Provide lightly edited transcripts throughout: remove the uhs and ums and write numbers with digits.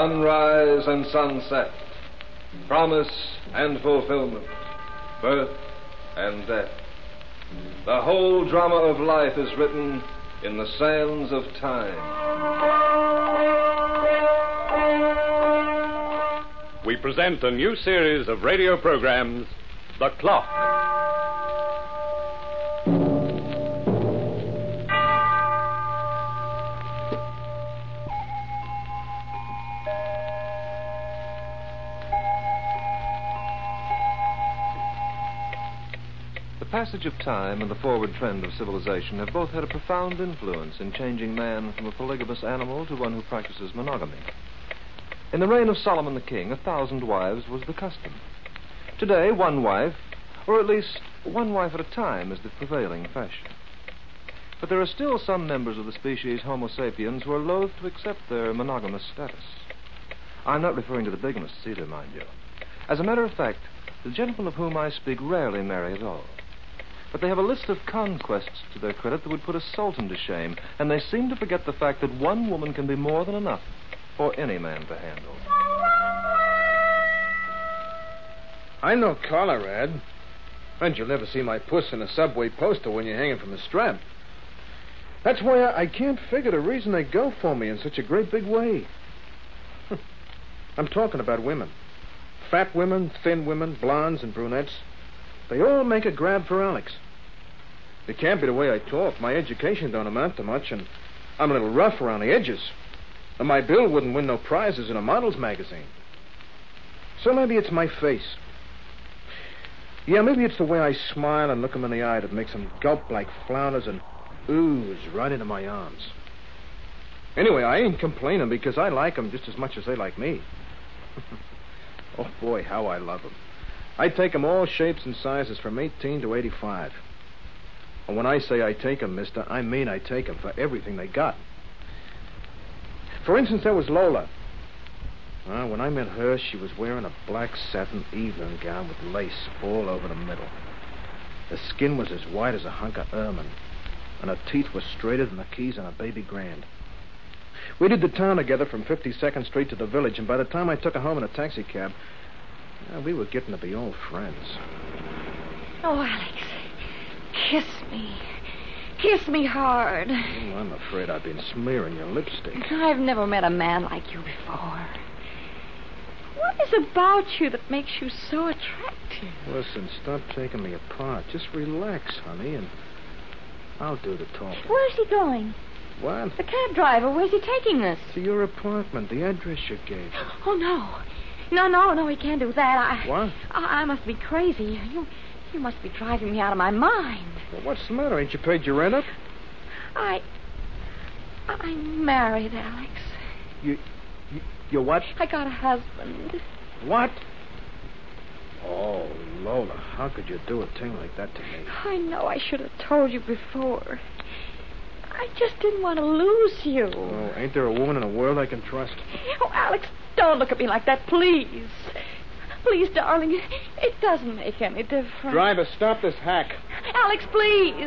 sunrise and sunset, promise and fulfillment, birth and death. The whole drama of life is written in the sands of time. We present a new series of radio programs, The Clock. The passage of time and the forward trend of civilization have both had a profound influence in changing man from a polygamous animal to one who practices monogamy. In the reign of Solomon the king, 1,000 wives was the custom. Today, one wife, or at least one wife at a time, is the prevailing fashion. But there are still some members of the species Homo sapiens who are loath to accept their monogamous status. I'm not referring to the bigamists either, mind you. As a matter of fact, the gentlemen of whom I speak rarely marry at all. But they have a list of conquests to their credit that would put a sultan to shame, and they seem to forget the fact that one woman can be more than enough for any man to handle. I know Colorad. And you'll never see my puss in a subway poster when you're hanging from a strap. That's why I can't figure the reason they go for me in such a great big way. I'm talking about women. Fat women, thin women, blondes and brunettes. They all make a grab for Alex. It can't be the way I talk. My education don't amount to much, and I'm a little rough around the edges. And my bill wouldn't win no prizes in a model's magazine. So maybe it's my face. Yeah, maybe it's the way I smile and look them in the eye that makes them gulp like flounders and ooze right into my arms. Anyway, I ain't complaining because I like them just as much as they like me. Oh, boy, how I love them. I take them all shapes and sizes from 18 to 85. And when I say I take them, mister, I mean I take them for everything they got. For instance, there was Lola. When I met her, she was wearing a black satin evening gown with lace all over the middle. Her skin was as white as a hunk of ermine, and her teeth were straighter than the keys on a baby grand. We did the town together from 52nd Street to the village, and by the time I took her home in a taxi cab, we were getting to be old friends. Oh, Alex, kiss me. Kiss me hard. Oh, I'm afraid I've been smearing your lipstick. I've never met a man like you before. What is about you that makes you so attractive? Listen, stop taking me apart. Just relax, honey, and I'll do the talking. Where's he going? What? The cab driver, where's he taking us? To your apartment, the address you gave. Oh, no. No, he can't do that. What? I must be crazy. You must be driving me out of my mind. Well, what's the matter? Ain't you paid your rent up? I'm married, Alex. You what? I got a husband. What? Oh, Lola, how could you do a thing like that to me? I know I should have told you before. I just didn't want to lose you. Oh, ain't there a woman in the world I can trust? Oh, Alex, don't look at me like that, please. Please, darling, it doesn't make any difference. Driver, stop this hack. Alex, please.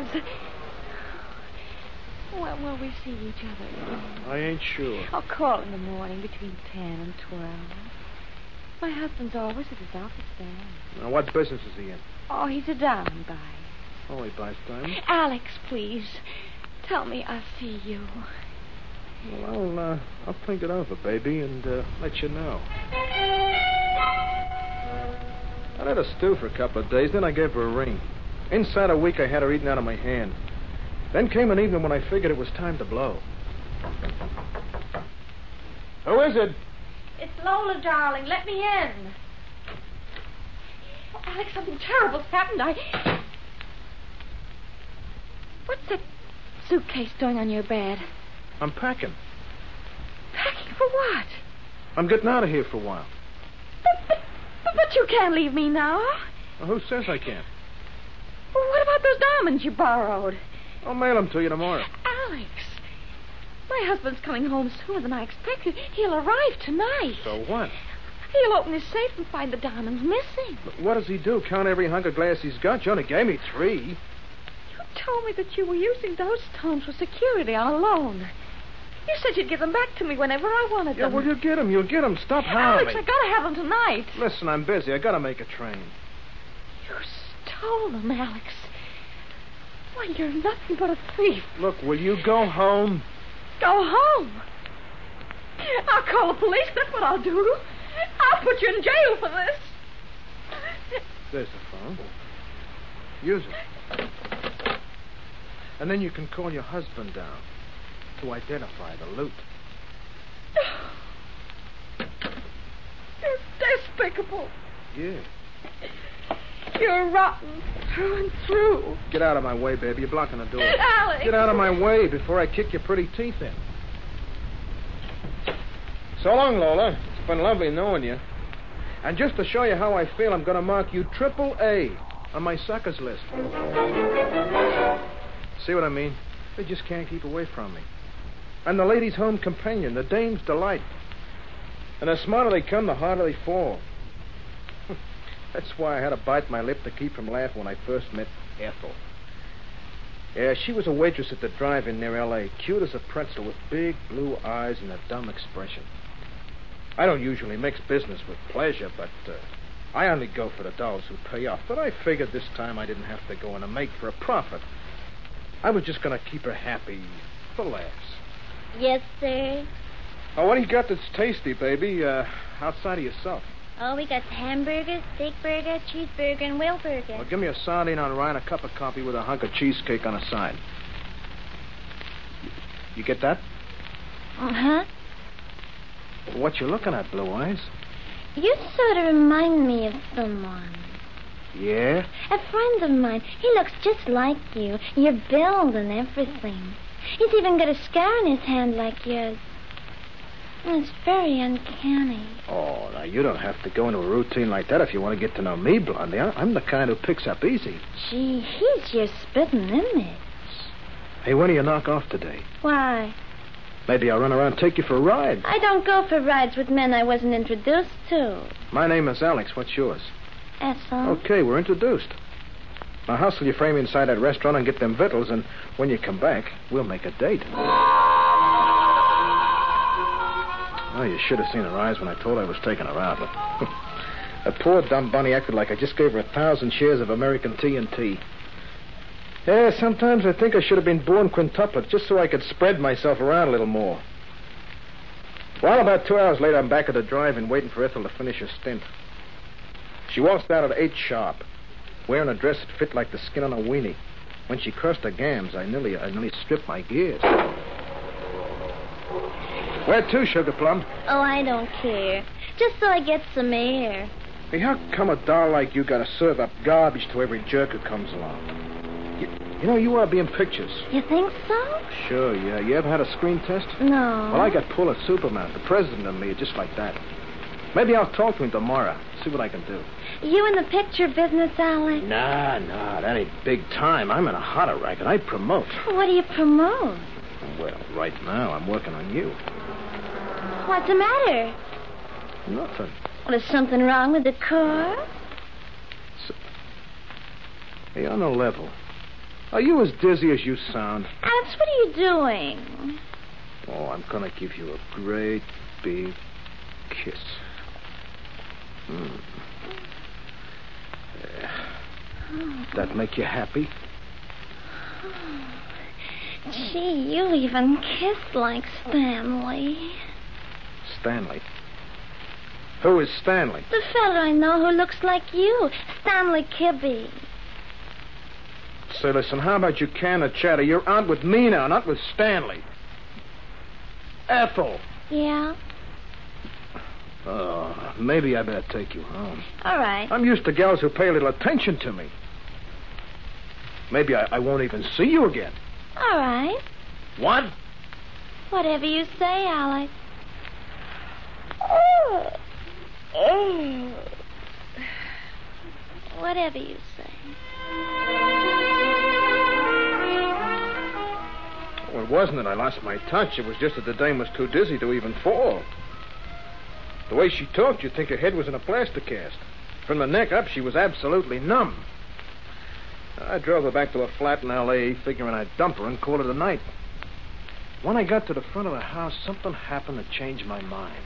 When will we see each other again? I ain't sure. I'll call in the morning between 10 and 12. My husband's always at his office then. Now, what business is he in? Oh, he's a diamond buyer. Oh, he buys diamonds? Alex, please, tell me I'll see you. Well, I'll think it over, baby, and let you know. I let her stew for a couple of days, then I gave her a ring. Inside a week, I had her eaten out of my hand. Then came an evening when I figured it was time to blow. Who is it? It's Lola, darling. Let me in. Oh, Alex, something terrible's happened. What's that suitcase doing on your bed? I'm packing. Packing for what? I'm getting out of here for a while. But you can't leave me now. Well, who says I can't? Well, what about those diamonds you borrowed? I'll mail them to you tomorrow. Alex, my husband's coming home sooner than I expected. He'll arrive tonight. So what? He'll open his safe and find the diamonds missing. But what does he do? Count every hunk of glass he's got? You only gave me 3. You told me that you were using those stones for security on a loan. You said you'd give them back to me whenever I wanted Yeah, them. well, you'll get them. You'll get them. Stop howling. Alex, I gotta have them tonight. Listen, I'm busy. I gotta make a train. You stole them, Alex. Why, you're nothing but a thief. Look, will you go home? Go home. I'll call the police. That's what I'll do. I'll put you in jail for this. There's the phone. Use it. And then you can call your husband down to identify the loot. You're despicable. Yeah. You're rotten through and through. Get out of my way, baby. You're blocking the door. Alex. Get out of my way before I kick your pretty teeth in. So long, Lola. It's been lovely knowing you. And just to show you how I feel, I'm going to mark you triple A on my suckers list. See what I mean? They just can't keep away from me. I'm the lady's home companion, the dame's delight. And the smarter they come, the harder they fall. That's why I had to bite my lip to keep from laughing when I first met Ethel. Yeah, she was a waitress at the drive-in near L.A., cute as a pretzel with big blue eyes and a dumb expression. I don't usually mix business with pleasure, but I only go for the dollars who pay off. But I figured this time I didn't have to go in and make for a profit. I was just going to keep her happy for laughs. Yes, sir. Oh, what do you got that's tasty, baby, outside of yourself? Oh, we got hamburger, steak burger, cheeseburger, and whale burger. Well, give me a sardine on rye and a cup of coffee with a hunk of cheesecake on the side. You get that? Uh-huh. What you looking at, Blue Eyes? You sort of remind me of someone. Yeah? A friend of mine. He looks just like you. Your build and everything. He's even got a scar in his hand like yours. It's very uncanny. Oh, now, you don't have to go into a routine like that if you want to get to know me, Blondie. I'm the kind who picks up easy. Gee, he's your spitting image. Hey, when do you knock off today? Why? Maybe I'll run around and take you for a ride. I don't go for rides with men I wasn't introduced to. My name is Alex. What's yours? Ethel. Okay, we're introduced. Now hustle your frame inside that restaurant and get them victuals, and when you come back, we'll make a date. Oh, you should have seen her eyes when I told her I was taking her out. That poor dumb bunny acted like I just gave her 1,000 shares of American TNT. Yeah, sometimes I think I should have been born quintuplet just so I could spread myself around a little more. Well, about 2 hours later, I'm back at the drive-in waiting for Ethel to finish her stint. She walks down at 8 sharp, wearing a dress that fit like the skin on a weenie. When she crossed her gams, I nearly stripped my gears. Where to, Sugar Plum? Oh, I don't care. Just so I get some air. Hey, how come a doll like you gotta serve up garbage to every jerk who comes along? You know, you ought to be in pictures. You think so? Sure, yeah. You ever had a screen test? No. Well, I got pulled at Superman. The president and me, just like that. Maybe I'll talk to him tomorrow, see what I can do. You in the picture business, Alex? Nah, that ain't big time. I'm in a hotter racket. I promote. What do you promote? Well, right now, I'm working on you. What's the matter? Nothing. Well, is something wrong with the car? Hey, on the level, are you as dizzy as you sound? Alex, what are you doing? Oh, I'm gonna give you a great big kiss. That make you happy? Gee, you even kiss like Stanley. Stanley? Who is Stanley? The fella I know who looks like you, Stanley Kibbe. Say, listen, how about you can the chatter? You're out with me now, not with Stanley. Ethel! Yeah? Oh, maybe I better take you home. All right. I'm used to gals who pay a little attention to me. Maybe I won't even see you again. All right. What? Whatever you say, Alex. Oh. Whatever you say. Well, it wasn't that I lost my touch. It was just that the dame was too dizzy to even fall. The way she talked, you'd think her head was in a plaster cast. From the neck up, she was absolutely numb. I drove her back to a flat in L.A., figuring I'd dump her and call it a night. When I got to the front of the house, something happened that changed my mind.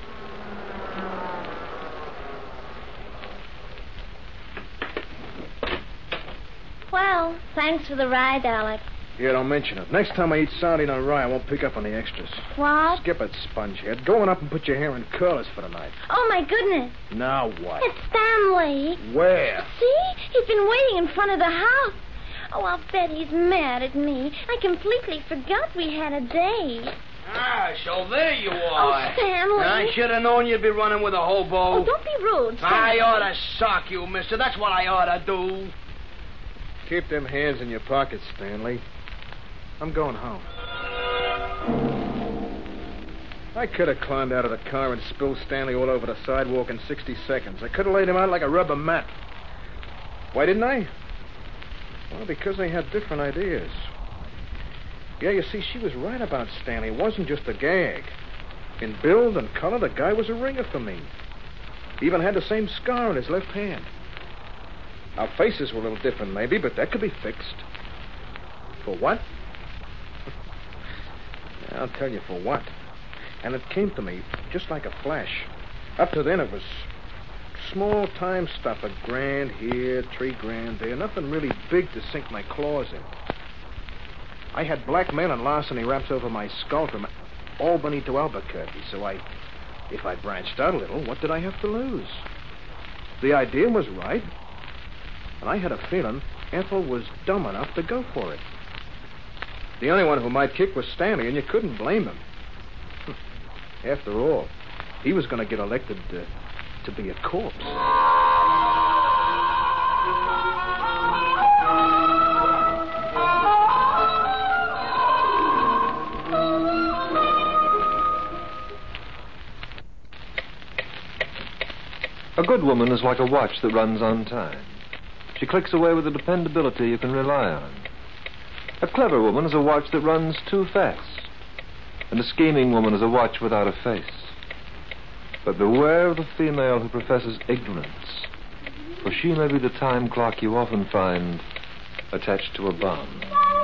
Well, thanks for the ride, Alex. Yeah, don't mention it. Next time I eat sardine on rye, I won't pick up on the extras. What? Skip it, spongehead. Go on up and put your hair in curlers for the night. Oh, my goodness. Now what? It's Stanley. Where? See? He's been waiting in front of the house. Oh, I'll bet he's mad at me. I completely forgot we had a date. Ah, so there you Oh, are. Stanley. I should have known you'd be running with a hobo. Oh, don't be rude, Stanley. I ought to sock you, mister. That's what I ought to do. Keep them hands in your pockets, Stanley. I'm going home. I could have climbed out of the car and spilled Stanley all over the sidewalk in 60 seconds. I could have laid him out like a rubber mat. Why didn't I? Well, because they had different ideas. Yeah, you see, she was right about Stanley. It wasn't just a gag. In build and color, the guy was a ringer for me. He even had the same scar on his left hand. Our faces were a little different, maybe, but that could be fixed. For what? I'll tell you for what. And it came to me just like a flash. Up to then, it was small-time stuff. $1,000 here, $3,000 there. Nothing really big to sink my claws in. I had blackmail and larceny raps over my skull from Albany to Albuquerque, so if I branched out a little, what did I have to lose? The idea was right, and I had a feeling Ethel was dumb enough to go for it. The only one who might kick was Stanley, and you couldn't blame him. After all, he was going to get elected to be a corpse. A good woman is like a watch that runs on time. She clicks away with a dependability you can rely on. A clever woman is a watch that runs too fast. And a scheming woman is a watch without a face. But beware of the female who professes ignorance, for she may be the time clock you often find attached to a bomb.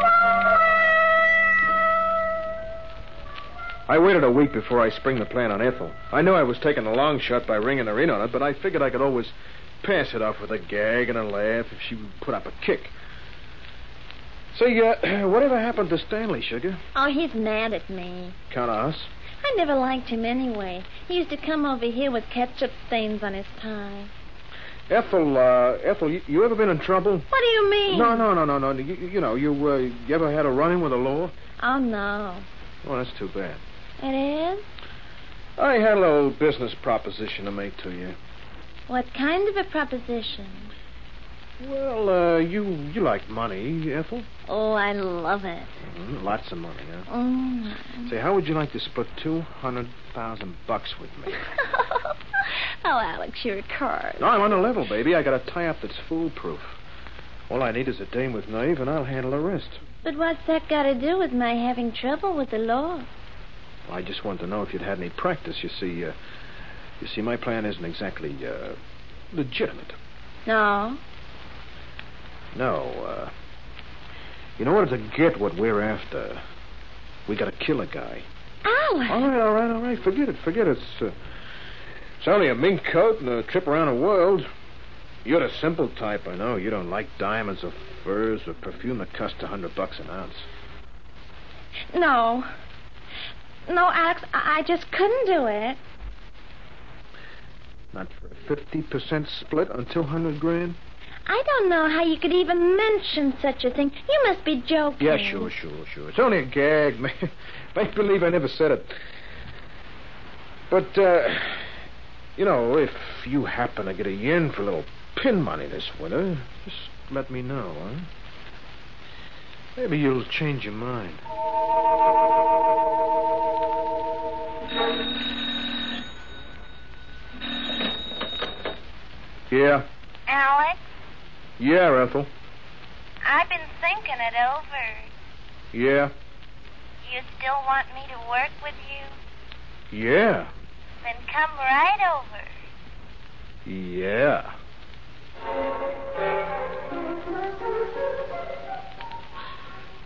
I waited a week before I spring the plan on Ethel. I knew I was taking a long shot by ringing her in on it, but I figured I could always pass it off with a gag and a laugh if she would put up a kick. Say, whatever happened to Stanley, Sugar? Oh, he's mad at me. Count on us. I never liked him anyway. He used to come over here with ketchup stains on his tie. Ethel, you ever been in trouble? What do you mean? No. You ever had a run-in with the law? Oh, no. Oh, that's too bad. It is? I had a little business proposition to make to you. What kind of a proposition? Well, you like money, Ethel? Oh, I love it. Lots of money, huh? Mm. Say, how would you like to split $200,000 with me? Oh, Alex, you're a card. No, I'm on the level, baby. I got a tie-up that's foolproof. All I need is a dame with nerve, and I'll handle the rest. But what's that got to do with my having trouble with the law? I just wanted to know if you'd had any practice. You see, my plan isn't exactly legitimate. No. No, in order to get what we're after, we gotta kill a guy. Alex! All right. Forget it. It's only a mink coat and a trip around the world. You're the simple type, I know. You don't like diamonds or furs or perfume that cost $100 an ounce. No, Alex, I just couldn't do it. Not for a 50% split on $200,000? I don't know how you could even mention such a thing. You must be joking. Yeah, sure. It's only a gag. Make believe I never said it. But, if you happen to get a yen for a little pin money this winter, just let me know, huh? Maybe you'll change your mind. Yeah? Alex, Yeah, Ethel. I've been thinking it over. Yeah? You still want me to work with you? Yeah. Then come right over. Yeah.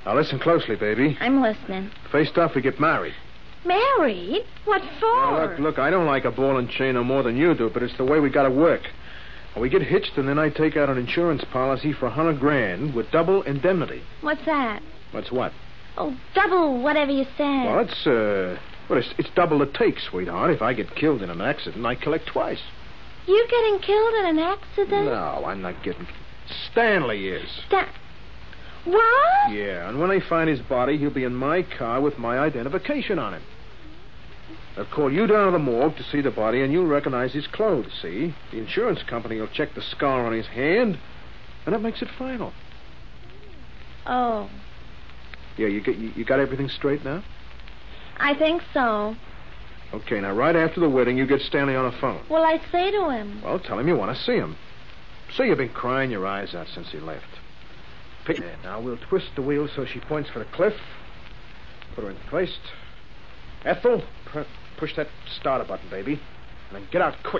Now listen closely, baby. I'm listening. First off, we get married. Married? What for? Now, look, I don't like a ball and chain no more than you do, but it's the way we gotta work. We get hitched, and then I take out an insurance policy for $100,000 with double indemnity. What's that? What's what? Oh, double whatever you said. Well, it's double the take, sweetheart. If I get killed in an accident, I collect twice. You getting killed in an accident? No, I'm not getting... Stanley is. What? Yeah, and when they find his body, he'll be in my car with my identification on him. They'll call you down to the morgue to see the body, and you'll recognize his clothes, see? The insurance company will check the scar on his hand, and that makes it final. Oh. Yeah, you got everything straight now? I think so. Okay, now right after the wedding, you get Stanley on the phone. Well, I say to him. Well, tell him you want to see him. Say you've been crying your eyes out since he left. There, now we'll twist the wheel so she points for the cliff. Put her in place. Ethel, push that starter button, baby. And then get out quick.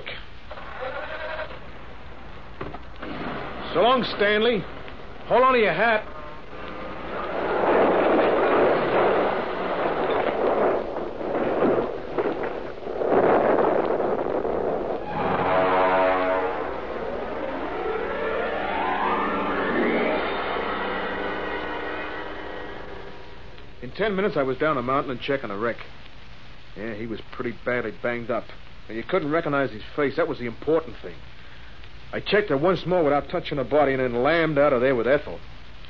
So long, Stanley. Hold on to your hat. In 10 minutes, I was down a mountain and checking a wreck. Yeah, he was pretty badly banged up. And you couldn't recognize his face. That was the important thing. I checked her once more without touching her body and then lammed out of there with Ethel.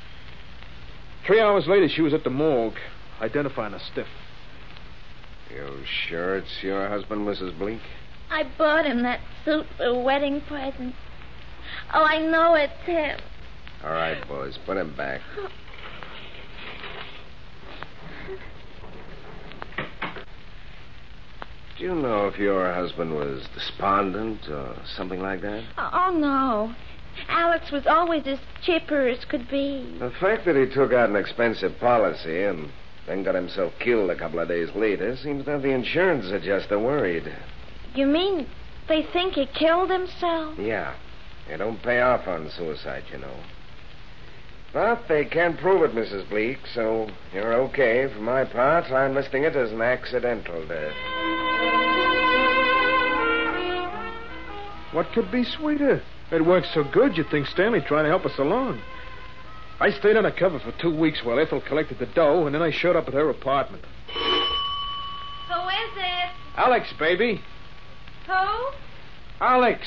3 hours later, she was at the morgue, identifying a stiff. You sure it's your husband, Mrs. Bleak? I bought him that suit for a wedding present. Oh, I know it's him. All right, boys, put him back. Do you know if your husband was despondent or something like that? Oh, no. Alex was always as chipper as could be. The fact that he took out an expensive policy and then got himself killed a couple of days later seems to have the insurance adjuster worried. You mean they think he killed himself? Yeah. They don't pay off on suicide, you know. But they can't prove it, Mrs. Bleak, so you're okay. For my part, I'm listing it as an accidental death. What could be sweeter? It worked so good you'd think Stanley tried to help us along. I stayed undercover for 2 weeks while Ethel collected the dough, and then I showed up at her apartment. Who is it? Alex, baby. Who? Alex.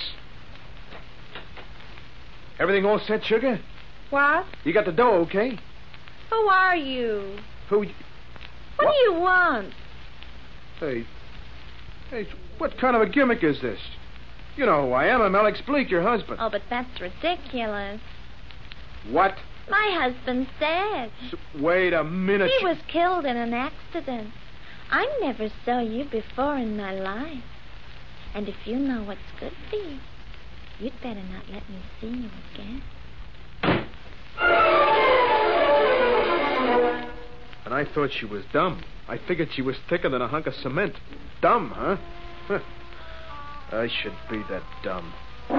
Everything all set, sugar? What? You got the dough, okay? Who are you? Who? What do you want? Hey, what kind of a gimmick is this? You know who I am. I'm Alex Bleak, your husband. Oh, but that's ridiculous. What? My husband's dead. Wait a minute. He was killed in an accident. I never saw you before in my life. And if you know what's good for you, you'd better not let me see you again. And I thought she was dumb. I figured she was thicker than a hunk of cement. Dumb, huh? I should be that dumb.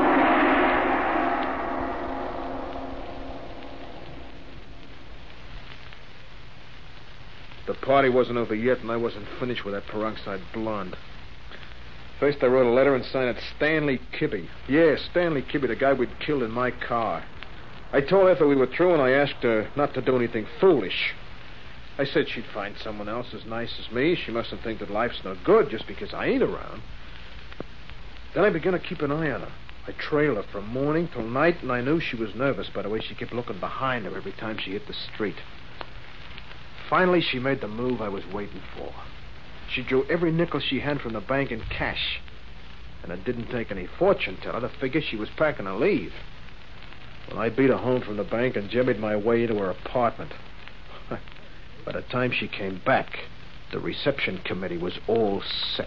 The party wasn't over yet, and I wasn't finished with that peroxide blonde. First, I wrote a letter and signed it Stanley Kibbe. Yeah, Stanley Kibbe, the guy we'd killed in my car. I told Ethel we were through, and I asked her not to do anything foolish. I said she'd find someone else as nice as me. She mustn't think that life's no good just because I ain't around. Then I began to keep an eye on her. I trailed her from morning till night, and I knew she was nervous by the way she kept looking behind her every time she hit the street. Finally, she made the move I was waiting for. She drew every nickel she had from the bank in cash. And it didn't take any fortune teller to figure she was packing to leave. When I beat her home from the bank and jimmied my way to her apartment. By the time she came back, the reception committee was all set.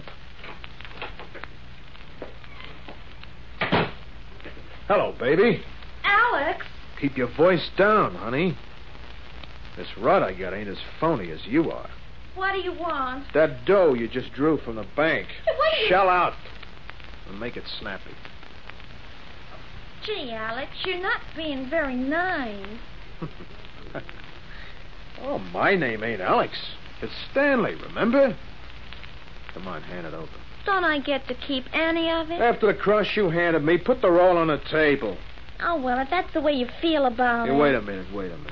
Hello, baby. Alex! Keep your voice down, honey. This rod I got ain't as phony as you are. What do you want? That dough you just drew from the bank. Shell out. And make it snappy. Gee, Alex, you're not being very nice. Oh, my name ain't Alex. It's Stanley, remember? Come on, hand it over. Don't I get to keep any of it? After the crush you handed me, put the roll on the table. Oh, well, if that's the way you feel about it. Wait a minute.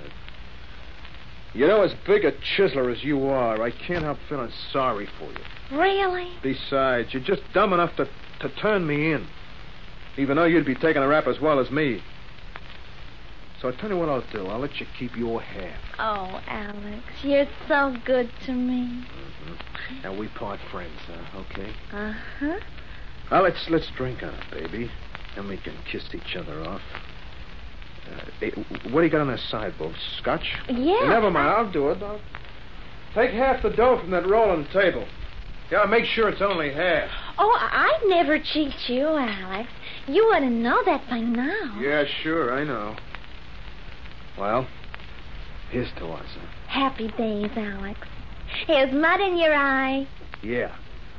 You know, as big a chiseler as you are, I can't help feeling sorry for you. Really? Besides, you're just dumb enough to turn me in. Even though you'd be taking a rap as well as me. So I'll tell you what I'll do. I'll let you keep your half. Oh, Alex, you're so good to me. Mm-hmm. Now, we part friends, okay? Uh-huh. Now, let's drink on it, baby. And we can kiss each other off. Hey, what do you got on that sideboard? Scotch? Yeah. Never mind, I'll do it. Take half the dough from that roll on the table. Yeah, make sure it's only half. Oh, I'd never cheat you, Alex. You ought to know that by now. Yeah, sure, I know. Well, here's to us, huh? Happy days, Alex. Here's mud in your eye. Yeah.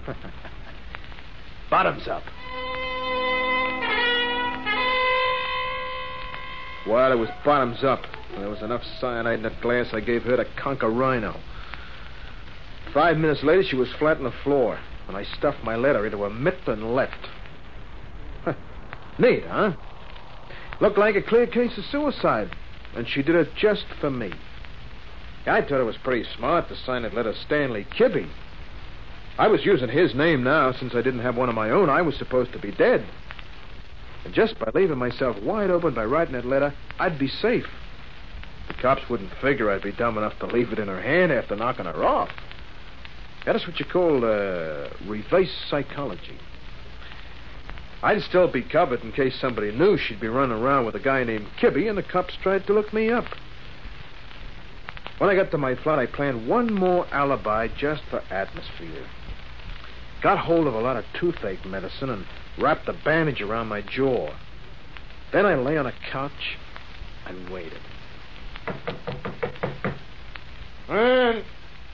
Bottoms up. Well, it was bottoms up. There was enough cyanide in that glass I gave her to conquer Rhino. 5 minutes later, she was flat on the floor, and I stuffed my letter into her mitt and left. Neat, huh? Looked like a clear case of suicide, and she did it just for me. I thought it was pretty smart to sign that letter Stanley Kibbe. I was using his name now since I didn't have one of my own. I was supposed to be dead. And just by leaving myself wide open by writing that letter, I'd be safe. The cops wouldn't figure I'd be dumb enough to leave it in her hand after knocking her off. That's what you call reverse psychology. I'd still be covered in case somebody knew she'd be running around with a guy named Kibbe and the cops tried to look me up. When I got to my flat, I planned one more alibi just for atmosphere. Got hold of a lot of toothache medicine and wrapped a bandage around my jaw. Then I lay on a couch and waited. And...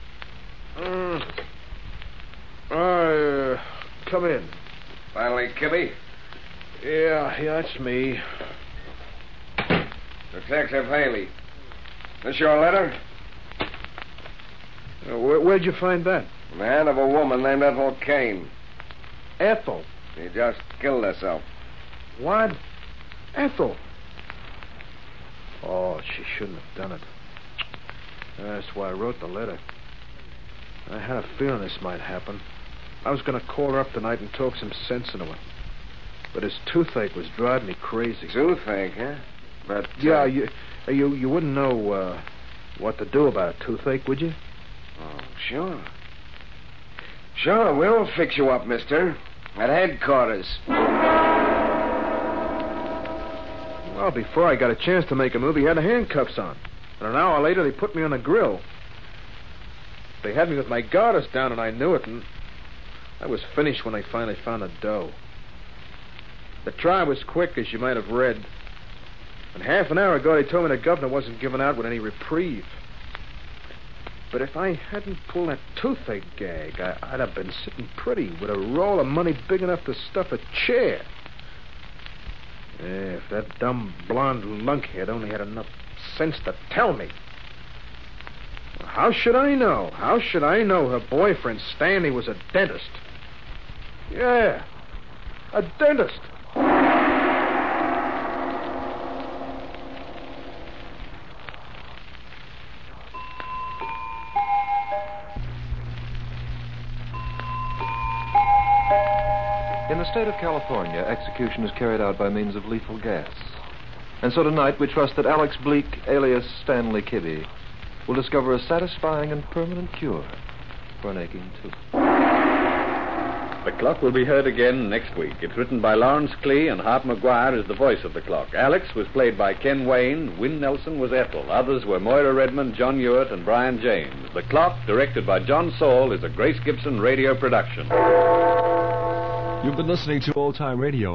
come in. Finally, Kibbe? Yeah, that's me. Detective Haley. This your letter? Where'd you find that? In the hand of a woman named Ethel Kane. Ethel? She just killed herself. What? Ethel? Oh, she shouldn't have done it. That's why I wrote the letter. I had a feeling this might happen. I was going to call her up tonight and talk some sense into her. But his toothache was driving me crazy. Toothache, huh? But... Yeah, you wouldn't know what to do about a toothache, would you? Oh, sure. Sure, we'll fix you up, mister. At headquarters. Well, before I got a chance to make a move, he had the handcuffs on. And an hour later, they put me on the grill. They had me with my garters down, and I knew it, and I was finished when they finally found the dough. The trial was quick, as you might have read. And half an hour ago, they told me the governor wasn't giving out with any reprieve. But if I hadn't pulled that toothache gag, I'd have been sitting pretty with a roll of money big enough to stuff a chair. Yeah, if that dumb blonde lunkhead only had enough sense to tell me. How should I know? How should I know her boyfriend, Stanley, was a dentist? Yeah, a dentist. In the state of California, execution is carried out by means of lethal gas. And so tonight we trust that Alex Bleek, alias Stanley Kibbe, will discover a satisfying and permanent cure for an aching tooth. The Clock will be heard again next week. It's written by Lawrence Klee, and Hart McGuire is the voice of the Clock. Alex was played by Ken Wayne. Wynn Nelson was Ethel. Others were Moira Redmond, John Hewitt, and Brian James. The Clock, directed by John Saul, is a Grace Gibson radio production. You've been listening to Old Time Radio.